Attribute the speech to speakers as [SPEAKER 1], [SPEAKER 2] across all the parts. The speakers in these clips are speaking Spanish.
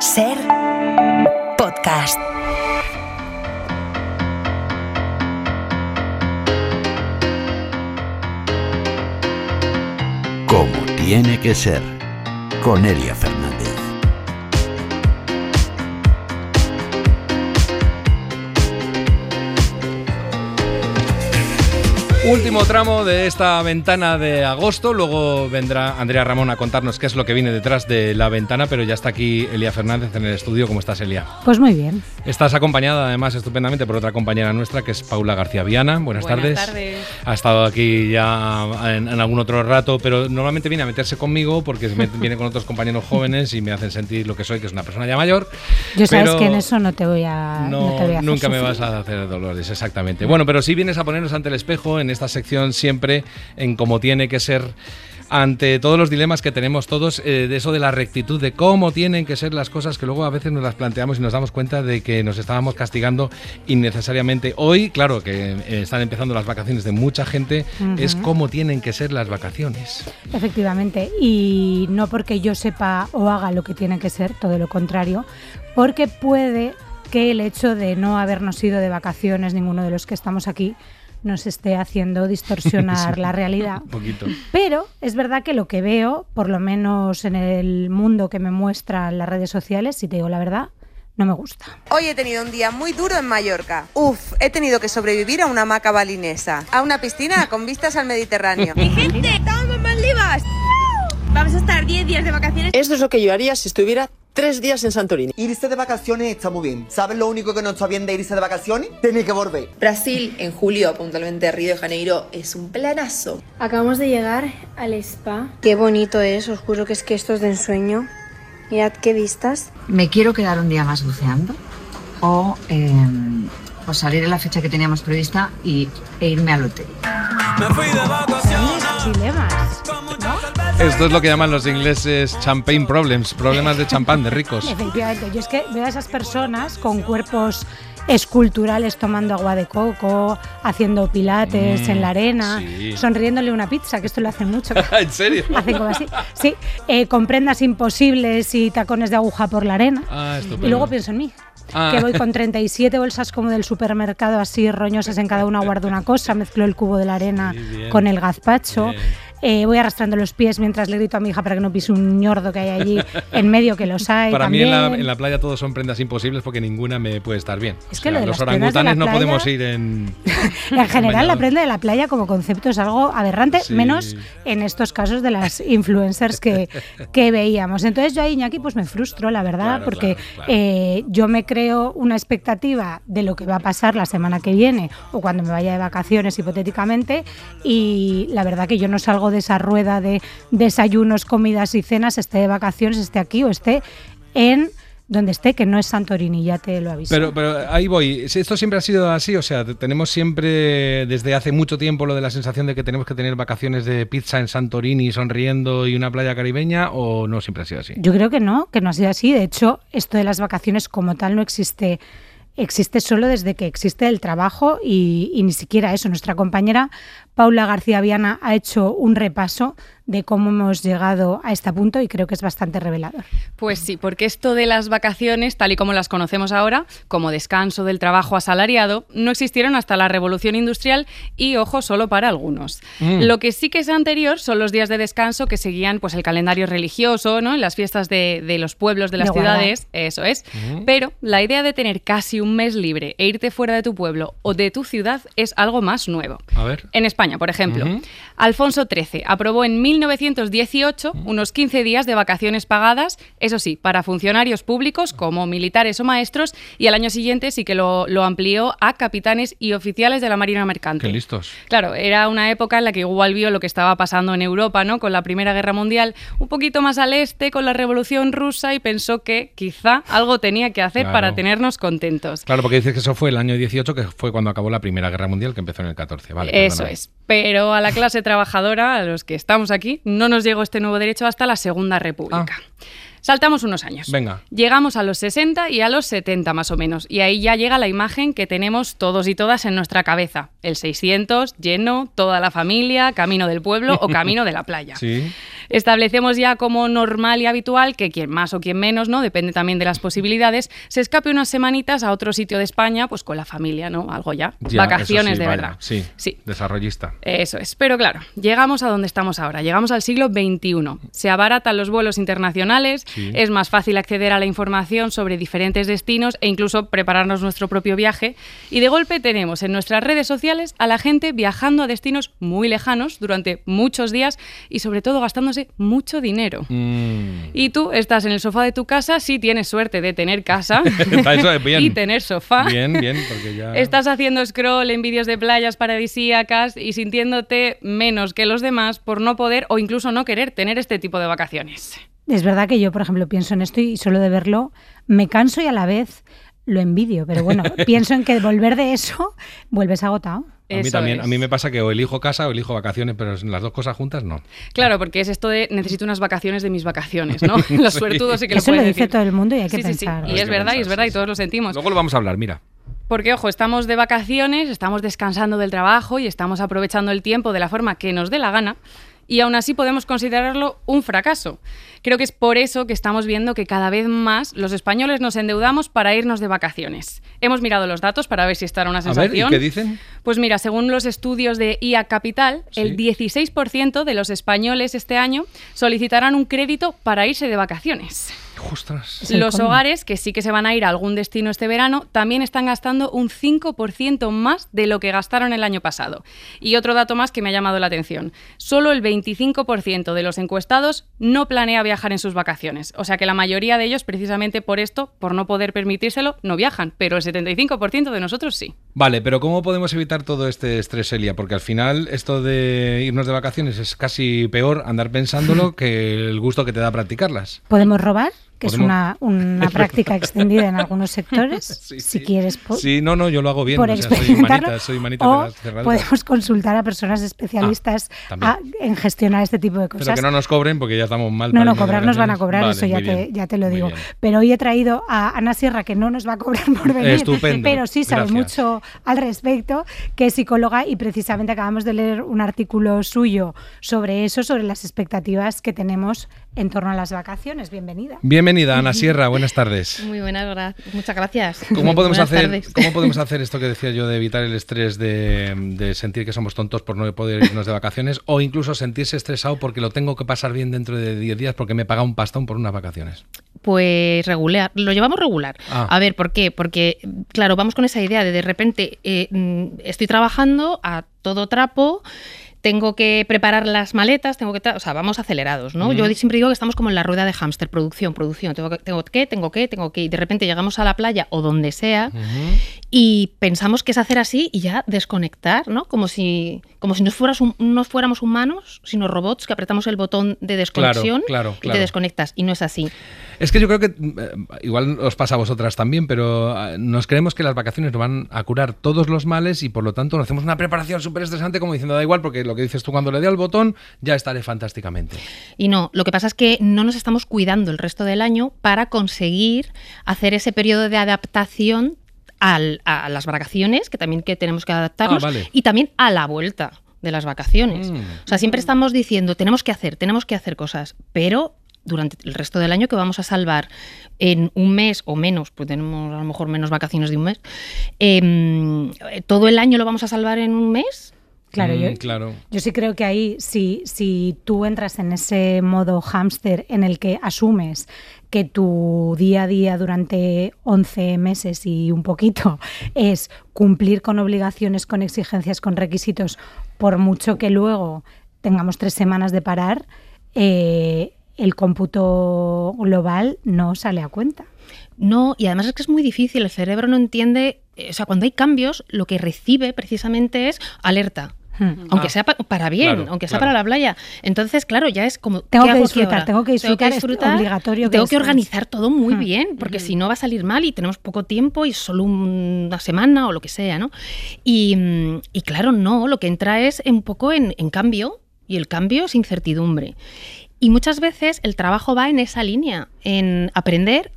[SPEAKER 1] Ser podcast.
[SPEAKER 2] Como tiene que ser, con Elia Fernández.
[SPEAKER 3] Último tramo de esta ventana de agosto, luego vendrá Andrea Ramón a contarnos qué es lo que viene detrás de la ventana, pero ya está aquí Elia Fernández en el estudio. ¿Cómo estás, Elia?
[SPEAKER 4] Pues muy bien.
[SPEAKER 3] Estás acompañada además estupendamente por otra compañera nuestra que es Paula García Viana. Buenas tardes. Ha estado aquí ya en algún otro rato, pero normalmente viene a meterse conmigo porque viene con otros compañeros jóvenes y me hacen sentir lo que soy, que es una persona ya mayor.
[SPEAKER 4] Yo sabes que en eso no te voy a
[SPEAKER 3] hacer nunca
[SPEAKER 4] sufrir.
[SPEAKER 3] Me vas a hacer dolores, exactamente. Bueno, pero sí vienes a ponernos ante el espejo en esta sección siempre en cómo tiene que ser, ante todos los dilemas que tenemos todos, de eso de la rectitud, de cómo tienen que ser las cosas, que luego a veces nos las planteamos y nos damos cuenta de que nos estábamos castigando innecesariamente. Hoy, claro, que están empezando las vacaciones de mucha gente, es cómo tienen que ser las vacaciones.
[SPEAKER 4] Efectivamente, y no porque yo sepa o haga lo que tiene que ser, todo lo contrario, porque puede que el hecho de no habernos ido de vacaciones, ninguno de los que estamos aquí, nos esté haciendo distorsionar la realidad.
[SPEAKER 3] Un poquito.
[SPEAKER 4] Pero es verdad que lo que veo, por lo menos en el mundo que me muestran las redes sociales, si te digo la verdad, no me gusta.
[SPEAKER 5] Hoy he tenido un día muy duro en Mallorca. He tenido que sobrevivir a una hamaca balinesa, a una piscina con vistas al Mediterráneo.
[SPEAKER 6] ¡Mi gente! ¡Estamos en Maldivas! Vamos a estar 10 días de vacaciones.
[SPEAKER 7] Esto es lo que yo haría si estuviera 3 días en Santorini.
[SPEAKER 8] Irse de vacaciones está muy bien. ¿Sabes lo único que no está bien de irse de vacaciones? Tener que volver.
[SPEAKER 9] Brasil, en julio, puntualmente Río de Janeiro, es un planazo.
[SPEAKER 10] Acabamos de llegar al spa. Qué bonito es, os juro que esto es de ensueño. Mirad qué vistas.
[SPEAKER 11] Me quiero quedar un día más buceando o salir en la fecha que teníamos prevista e irme al hotel.
[SPEAKER 4] Me fui de vacaciones. Dilemas, ¿no?
[SPEAKER 3] Esto es lo que llaman los ingleses champagne problems, problemas de champán, de ricos.
[SPEAKER 4] Efectivamente, yo es que veo a esas personas con cuerpos esculturales tomando agua de coco, haciendo pilates en la arena, sonriéndole una pizza, que esto lo hacen mucho.
[SPEAKER 3] ¿En serio?
[SPEAKER 4] Hacen como así. Sí, con prendas imposibles y tacones de aguja por la arena.
[SPEAKER 3] Estupendo.
[SPEAKER 4] Y luego pienso en mí. Que voy con 37 bolsas como del supermercado, así roñosas, en cada una guardo una cosa, mezclo el cubo de la arena con el gazpacho. Voy arrastrando los pies mientras le grito a mi hija para que no pise un ñordo que hay allí en medio, que los hay.
[SPEAKER 3] Para
[SPEAKER 4] también.
[SPEAKER 3] mí en la playa todos son prendas imposibles porque ninguna me puede estar bien.
[SPEAKER 4] Es que lo de
[SPEAKER 3] los
[SPEAKER 4] las prendas de la
[SPEAKER 3] orangutanes no
[SPEAKER 4] playa,
[SPEAKER 3] podemos ir en...
[SPEAKER 4] En general la prenda de la playa como concepto es algo aberrante, menos en estos casos de las influencers que veíamos. Entonces yo ahí, Iñaki, pues me frustro, la verdad, porque yo me creo una expectativa de lo que va a pasar la semana que viene o cuando me vaya de vacaciones hipotéticamente, y la verdad que yo no salgo de esa rueda de desayunos, comidas y cenas, esté de vacaciones, esté aquí o esté en donde esté, que no es Santorini, ya te lo aviso.
[SPEAKER 3] Pero ahí voy. Esto siempre ha sido así, o sea, tenemos siempre desde hace mucho tiempo lo de la sensación de que tenemos que tener vacaciones de pizza en Santorini, sonriendo y una playa caribeña, ¿o no siempre ha sido así?
[SPEAKER 4] Yo creo que no ha sido así. De hecho, esto de las vacaciones como tal no existe. Existe solo desde que existe el trabajo y ni siquiera eso. Nuestra compañera Paula García Viana ha hecho un repaso de cómo hemos llegado a este punto y creo que es bastante revelador.
[SPEAKER 12] Pues sí, porque esto de las vacaciones, tal y como las conocemos ahora, como descanso del trabajo asalariado, no existieron hasta la Revolución Industrial y, ojo, solo para algunos. Lo que sí que es anterior son los días de descanso que seguían pues el calendario religioso, ¿no? En las fiestas de los pueblos, de las ciudades, eso es. Pero la idea de tener casi un mes libre e irte fuera de tu pueblo o de tu ciudad es algo más nuevo.
[SPEAKER 3] A ver.
[SPEAKER 12] En España, por ejemplo, Alfonso XIII aprobó en 1918 unos 15 días de vacaciones pagadas, eso sí, para funcionarios públicos como militares o maestros, y al año siguiente sí que lo amplió a capitanes y oficiales de la Marina Mercante.
[SPEAKER 3] ¡Qué listos!
[SPEAKER 12] Claro, era una época en la que igual vio lo que estaba pasando en Europa, ¿no? Con la Primera Guerra Mundial, un poquito más al este, con la Revolución Rusa, y pensó que quizá algo tenía que hacer para tenernos contentos.
[SPEAKER 3] Claro, porque dices que eso fue el año 18, que fue cuando acabó la Primera Guerra Mundial, que empezó en el 14. Vale,
[SPEAKER 12] eso es. Pero a la clase trabajadora, a los que estamos aquí, no nos llegó este nuevo derecho hasta la Segunda República. Saltamos unos años.
[SPEAKER 3] Venga.
[SPEAKER 12] Llegamos a los 60 y a los 70 más o menos. Y ahí ya llega la imagen que tenemos todos y todas en nuestra cabeza. El 600, lleno, toda la familia, camino del pueblo o camino de la playa.
[SPEAKER 3] Sí.
[SPEAKER 12] Establecemos ya como normal y habitual que quien más o quien menos, ¿no? Depende también de las posibilidades, se escape unas semanitas a otro sitio de España, pues con la familia, ¿no? Algo ya vacaciones sí, de
[SPEAKER 3] vaya,
[SPEAKER 12] verdad.
[SPEAKER 3] Sí, desarrollista.
[SPEAKER 12] Eso es. Pero claro, llegamos a donde estamos ahora. Llegamos al siglo XXI. Se abaratan los vuelos internacionales, es más fácil acceder a la información sobre diferentes destinos e incluso prepararnos nuestro propio viaje. Y de golpe tenemos en nuestras redes sociales a la gente viajando a destinos muy lejanos durante muchos días y sobre todo gastándose mucho dinero. Y tú estás en el sofá de tu casa, sí tienes suerte de tener casa y tener sofá.
[SPEAKER 3] Bien, porque ya...
[SPEAKER 12] Estás haciendo scroll en vídeos de playas paradisíacas y sintiéndote menos que los demás por no poder o incluso no querer tener este tipo de vacaciones.
[SPEAKER 4] Es verdad que yo, por ejemplo, pienso en esto y solo de verlo me canso y a la vez lo envidio, pero bueno, pienso en que volver de eso vuelves agotado.
[SPEAKER 3] A mí también, a mí me pasa que o elijo casa o elijo vacaciones, pero las dos cosas juntas no.
[SPEAKER 12] Claro, porque es esto de necesito unas vacaciones de mis vacaciones, ¿no? Los suertudos sí que
[SPEAKER 4] eso
[SPEAKER 12] lo
[SPEAKER 4] dice
[SPEAKER 12] decir.
[SPEAKER 4] todo el mundo y hay que pensar.
[SPEAKER 12] Sí. Y es verdad, y todos lo sentimos.
[SPEAKER 3] Luego lo vamos a hablar, mira.
[SPEAKER 12] Porque, ojo, estamos de vacaciones, estamos descansando del trabajo y estamos aprovechando el tiempo de la forma que nos dé la gana. Y aún así podemos considerarlo un fracaso. Creo que es por eso que estamos viendo que cada vez más los españoles nos endeudamos para irnos de vacaciones. Hemos mirado los datos para ver si esta era una sensación.
[SPEAKER 3] A ver, ¿y qué dicen?
[SPEAKER 12] Pues mira, según los estudios de IA Capital, el 16% de los españoles este año solicitarán un crédito para irse de vacaciones.
[SPEAKER 3] Ostras.
[SPEAKER 12] Los hogares, que sí que se van a ir a algún destino este verano, también están gastando un 5% más de lo que gastaron el año pasado. Y otro dato más que me ha llamado la atención. Solo el 25% de los encuestados no planea viajar en sus vacaciones. O sea que la mayoría de ellos, precisamente por esto, por no poder permitírselo, no viajan. Pero el 75% de nosotros sí.
[SPEAKER 3] Vale, pero ¿cómo podemos evitar todo este estrés, Elia? Porque al final esto de irnos de vacaciones es casi peor andar pensándolo que el gusto que te da practicarlas.
[SPEAKER 4] ¿Podemos robar? Que es una práctica extendida en algunos sectores, si quieres.
[SPEAKER 3] Sí, no, yo lo hago bien, soy humanita de las cerraduras.
[SPEAKER 4] Podemos consultar a personas especialistas en gestionar este tipo de cosas.
[SPEAKER 3] Pero que no nos cobren porque ya estamos mal.
[SPEAKER 4] No, cobrar nos van a cobrar, vale, eso ya te lo digo. Pero hoy he traído a Ana Sierra, que no nos va a cobrar por venir,
[SPEAKER 3] estupendo,
[SPEAKER 4] pero sí sabe mucho al respecto, que es psicóloga y precisamente acabamos de leer un artículo suyo sobre eso, sobre las expectativas que tenemos en torno a las vacaciones.
[SPEAKER 3] Bienvenida, Ana Sierra, buenas tardes.
[SPEAKER 13] Muy buenas, muchas gracias.
[SPEAKER 3] ¿Cómo podemos hacer esto que decía yo de evitar el estrés de sentir que somos tontos por no poder irnos de vacaciones o incluso sentirse estresado porque lo tengo que pasar bien dentro de 10 días porque me he pagado un pastón por unas vacaciones?
[SPEAKER 13] Pues regular, lo llevamos regular. A ver, ¿por qué? Porque, claro, vamos con esa idea de repente estoy trabajando a todo trapo, tengo que preparar las maletas, vamos acelerados, ¿no? Yo siempre digo que estamos como en la rueda de hámster, producción, tengo que, y de repente llegamos a la playa o donde sea y pensamos que es hacer así y ya desconectar, ¿no? Como si no fuéramos humanos, sino robots que apretamos el botón de desconexión y te desconectas, y no es así.
[SPEAKER 3] Es que yo creo que igual os pasa a vosotras también, pero nos creemos que las vacaciones nos van a curar todos los males y por lo tanto nos hacemos una preparación súper estresante como diciendo da igual porque lo que dices tú, cuando le dé al botón ya estaré fantásticamente.
[SPEAKER 13] Y no, lo que pasa es que no nos estamos cuidando el resto del año para conseguir hacer ese periodo de adaptación a las vacaciones, que también tenemos que adaptarnos, y también a la vuelta de las vacaciones. O sea, siempre estamos diciendo tenemos que hacer cosas, pero durante el resto del año que vamos a salvar en un mes o menos, pues tenemos a lo mejor menos vacaciones de un mes, ¿todo el año lo vamos a salvar en un mes?
[SPEAKER 4] Claro, yo sí creo que ahí, si tú entras en ese modo hámster en el que asumes que tu día a día durante 11 meses y un poquito es cumplir con obligaciones, con exigencias, con requisitos, por mucho que luego tengamos 3 semanas de parar, el cómputo global no sale a cuenta.
[SPEAKER 13] No, y además es que es muy difícil, el cerebro no entiende, o sea, cuando hay cambios, lo que recibe precisamente es alerta. Aunque sea para bien, aunque sea para la playa. Entonces, claro, ya es como
[SPEAKER 4] tengo que disfrutar, es obligatorio.
[SPEAKER 13] Tengo que organizar todo muy bien, porque si no va a salir mal y tenemos poco tiempo y solo una semana o lo que sea, ¿no? Y claro, no, lo que entra es un poco en cambio, y el cambio es incertidumbre. Y muchas veces el trabajo va en esa línea, en aprender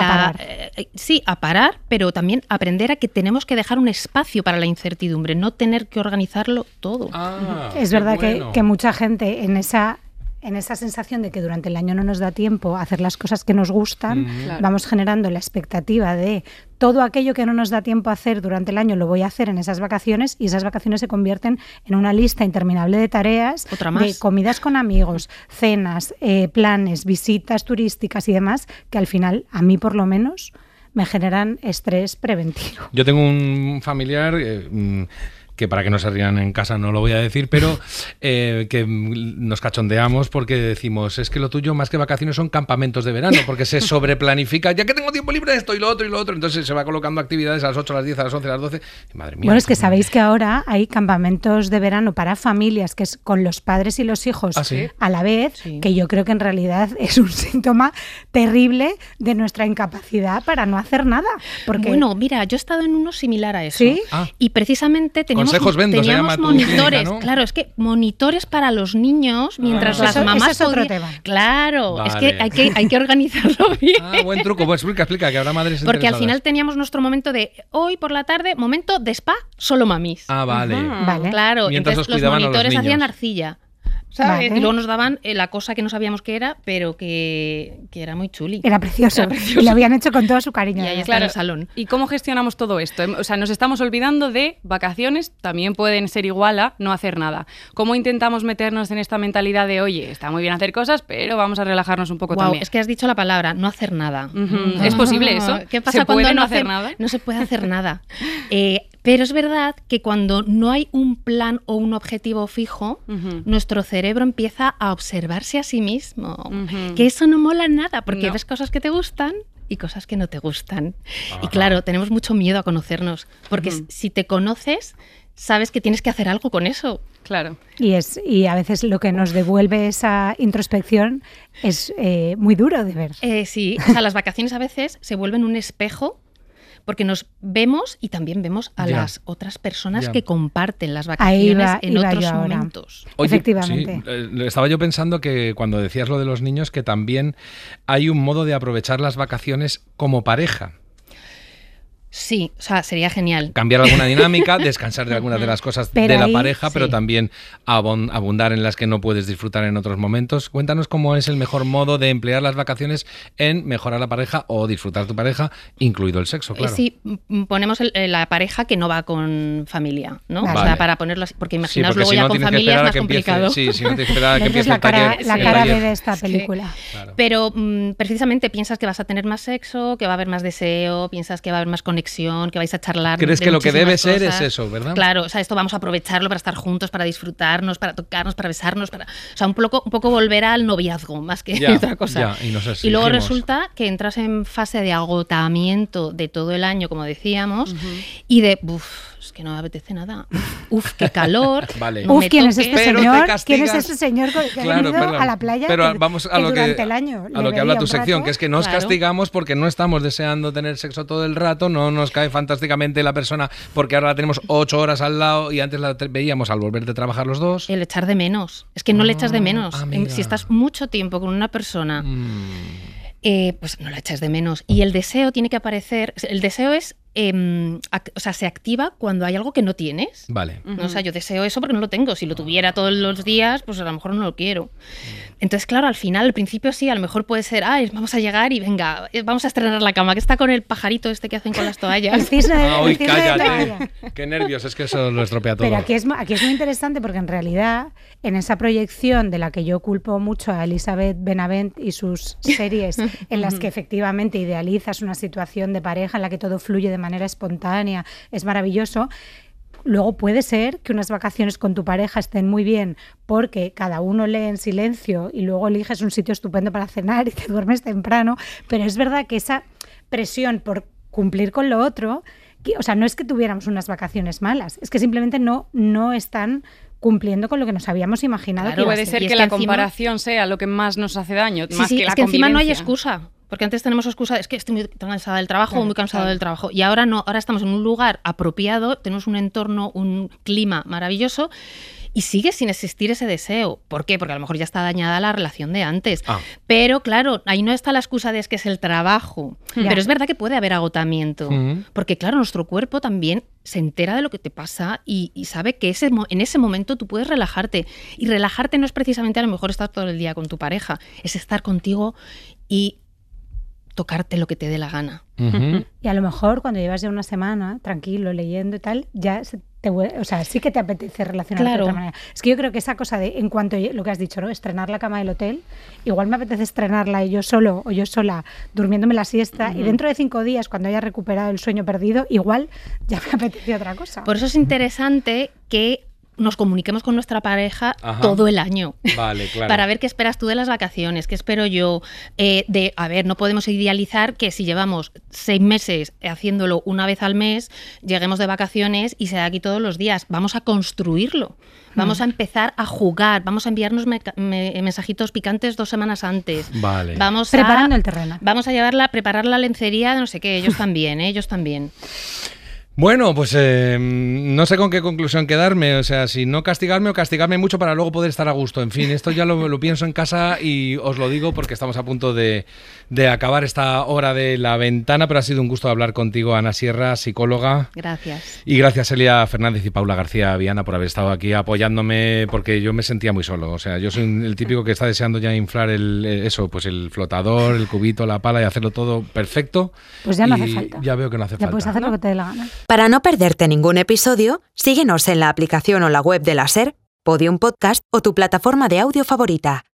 [SPEAKER 13] a parar, pero también aprender a que tenemos que dejar un espacio para la incertidumbre, no tener que organizarlo todo.
[SPEAKER 4] Es verdad que mucha gente en esa en esa sensación de que durante el año no nos da tiempo a hacer las cosas que nos gustan, vamos generando la expectativa de todo aquello que no nos da tiempo a hacer durante el año lo voy a hacer en esas vacaciones, y esas vacaciones se convierten en una lista interminable de tareas, de comidas con amigos, cenas, planes, visitas turísticas y demás, que al final, a mí por lo menos, me generan estrés preventivo.
[SPEAKER 3] Yo tengo un familiar que para que no se rían en casa no lo voy a decir, pero que nos cachondeamos porque decimos, es que lo tuyo más que vacaciones son campamentos de verano, porque se sobreplanifica, ya que tengo tiempo libre esto y lo otro, entonces se va colocando actividades a las 8, a las 10, a las 11, a las 12, y madre mía.
[SPEAKER 4] Bueno, es que sabéis que ahora hay campamentos de verano para familias, que es con los padres y los hijos a la vez, que yo creo que en realidad es un síntoma terrible de nuestra incapacidad para no hacer nada. Porque...
[SPEAKER 13] Bueno, mira, yo he estado en uno similar a eso, y precisamente teníamos monitores, claro, es que monitores para los niños mientras las mamás
[SPEAKER 4] eso es otro tema.
[SPEAKER 13] Claro, vale. Es que hay que organizarlo bien.
[SPEAKER 3] Buen truco, pues explica que habrá madres
[SPEAKER 13] porque
[SPEAKER 3] interesadas.
[SPEAKER 13] Al final teníamos nuestro momento de hoy por la tarde, momento de spa, solo mamis.
[SPEAKER 3] Vale.
[SPEAKER 13] Claro,
[SPEAKER 3] mientras
[SPEAKER 13] entonces los monitores hacían arcilla. ¿Sabes? Vale. Y luego nos daban la cosa que no sabíamos qué era, pero que era muy chuli.
[SPEAKER 4] Era precioso. Y lo habían hecho con todo su cariño.
[SPEAKER 13] Y ahí está en el salón.
[SPEAKER 12] ¿Y cómo gestionamos todo esto? O sea, nos estamos olvidando de vacaciones, también pueden ser igual a no hacer nada. ¿Cómo intentamos meternos en esta mentalidad de, oye, está muy bien hacer cosas, pero vamos a relajarnos un poco también?
[SPEAKER 13] Es que has dicho la palabra, no hacer nada.
[SPEAKER 12] ¿Es posible eso?
[SPEAKER 13] ¿Qué pasa cuando no hacer nada? No se puede hacer nada. Pero es verdad que cuando no hay un plan o un objetivo fijo, nuestro cerebro empieza a observarse a sí mismo. Que eso no mola nada, porque ves cosas que te gustan y cosas que no te gustan. Y claro, tenemos mucho miedo a conocernos, porque si te conoces, sabes que tienes que hacer algo con eso.
[SPEAKER 12] Claro.
[SPEAKER 4] Y a veces lo que nos devuelve esa introspección es muy duro de ver.
[SPEAKER 13] Sí, o sea, las vacaciones a veces se vuelven un espejo, porque nos vemos y también vemos a las otras personas que comparten las vacaciones en otros momentos.
[SPEAKER 3] Oye,
[SPEAKER 4] efectivamente.
[SPEAKER 3] Sí, estaba yo pensando que cuando decías lo de los niños, que también hay un modo de aprovechar las vacaciones como pareja.
[SPEAKER 13] Sí, o sea, sería genial.
[SPEAKER 3] Cambiar alguna dinámica, descansar de algunas de las cosas de la pareja, pero también abundar en las que no puedes disfrutar en otros momentos. Cuéntanos cómo es el mejor modo de emplear las vacaciones en mejorar la pareja o disfrutar tu pareja, incluido el sexo, claro.
[SPEAKER 13] Sí, ponemos la pareja que no va con familia, ¿no? Vale. O sea, para ponerlo así, porque imaginaos luego ya con familia es más complicado.
[SPEAKER 3] Sí, si no tienes que esperar a que empiece
[SPEAKER 4] la cara de esta película.
[SPEAKER 13] Claro. Pero precisamente piensas que vas a tener más sexo, que va a haber más deseo, piensas que va a haber más conexión, que vais a charlar.
[SPEAKER 3] ¿Crees que lo que debe ser es eso, verdad?
[SPEAKER 13] Claro, o sea, esto vamos a aprovecharlo para estar juntos, para disfrutarnos, para tocarnos, para besarnos, o sea, un poco volver al noviazgo más que otra cosa. Y luego resulta que entras en fase de agotamiento de todo el año, como decíamos, y de es que no me apetece nada. Qué calor.
[SPEAKER 3] Vale.
[SPEAKER 4] ¿Quién es este señor? ¿Quién es este señor que ha venido a la playa?
[SPEAKER 3] Pero vamos a lo que
[SPEAKER 4] durante el año
[SPEAKER 3] a lo que habla tu sección, que es que nos castigamos porque no estamos deseando tener sexo todo el rato, no nos cae fantásticamente la persona porque ahora la tenemos 8 horas al lado y antes la veíamos al volver de trabajar los dos.
[SPEAKER 13] El echar de menos. Es que no le echas de menos. Si estás mucho tiempo con una persona, pues no la echas de menos. Y el deseo tiene que aparecer. El deseo es o sea, se activa cuando hay algo que no tienes.
[SPEAKER 3] Vale.
[SPEAKER 13] ¿No? O sea, yo deseo eso porque no lo tengo. Si lo tuviera todos los días, pues a lo mejor no lo quiero. Entonces, claro, al final, al principio sí, a lo mejor puede ser, vamos a llegar y venga, vamos a estrenar la cama, que está con el pajarito este que hacen con las toallas.
[SPEAKER 4] El cisne,
[SPEAKER 3] el cisne cállate. Qué nervios, es que eso lo estropea todo.
[SPEAKER 4] Pero aquí es muy interesante porque en realidad, en esa proyección de la que yo culpo mucho a Elizabeth Benavent y sus series, en las que efectivamente idealizas una situación de pareja en la que todo fluye de manera espontánea, es maravilloso. Luego puede ser que unas vacaciones con tu pareja estén muy bien porque cada uno lee en silencio y luego eliges un sitio estupendo para cenar y te duermes temprano, pero es verdad que esa presión por cumplir con lo otro, o sea, no es que tuviéramos unas vacaciones malas, es que simplemente no están cumpliendo con lo que nos habíamos imaginado.
[SPEAKER 12] Claro, puede ser que la comparación sea lo que más nos hace daño, más que la
[SPEAKER 13] es que encima no hay excusa. Porque antes tenemos excusa, es que estoy muy cansada del trabajo o muy cansado del trabajo. Y ahora no, ahora estamos en un lugar apropiado, tenemos un entorno, un clima maravilloso y sigue sin existir ese deseo. ¿Por qué? Porque a lo mejor ya está dañada la relación de antes. Pero claro, ahí no está la excusa de es que es el trabajo. Pero es verdad que puede haber agotamiento, porque claro, nuestro cuerpo también se entera de lo que te pasa y sabe que en ese momento tú puedes relajarte. Y relajarte no es precisamente a lo mejor estar todo el día con tu pareja, es estar contigo y tocarte lo que te dé la gana.
[SPEAKER 4] Y a lo mejor cuando llevas ya una semana tranquilo, leyendo y tal, ya sí que te apetece relacionarte de otra manera. Es que yo creo que esa cosa de, en cuanto a lo que has dicho, ¿no? Estrenar la cama del hotel, igual me apetece estrenarla yo solo o yo sola, durmiéndome la siesta, y dentro de 5 días, cuando haya recuperado el sueño perdido, igual ya me apetece otra cosa.
[SPEAKER 13] Por eso es interesante que nos comuniquemos con nuestra pareja todo el año.
[SPEAKER 3] Vale, claro.
[SPEAKER 13] Para ver qué esperas tú de las vacaciones, qué espero yo. No podemos idealizar que si llevamos 6 meses haciéndolo una vez al mes, lleguemos de vacaciones y sea aquí todos los días. Vamos a construirlo. Vamos a empezar a jugar, vamos a enviarnos mensajitos picantes 2 semanas antes.
[SPEAKER 3] Vale.
[SPEAKER 4] Preparando el terreno.
[SPEAKER 13] Vamos a preparar la lencería de no sé qué, ellos también, ellos también.
[SPEAKER 3] Bueno, pues no sé con qué conclusión quedarme, o sea, si no castigarme o castigarme mucho para luego poder estar a gusto. En fin, esto ya lo pienso en casa y os lo digo porque estamos a punto de acabar esta hora de La Ventana, pero ha sido un gusto hablar contigo, Ana Sierra, psicóloga.
[SPEAKER 13] Gracias.
[SPEAKER 3] Y gracias, Elia Fernández y Paula García Viana, por haber estado aquí apoyándome, porque yo me sentía muy solo. O sea, yo soy el típico que está deseando ya inflar el flotador, el cubito, la pala y hacerlo todo perfecto.
[SPEAKER 4] Pues ya no hace falta.
[SPEAKER 3] Ya veo que no hace falta.
[SPEAKER 4] Ya puedes hacer lo que te dé la gana.
[SPEAKER 1] Para no perderte ningún episodio, síguenos en la aplicación o la web de la SER, Podium Podcast o tu plataforma de audio favorita.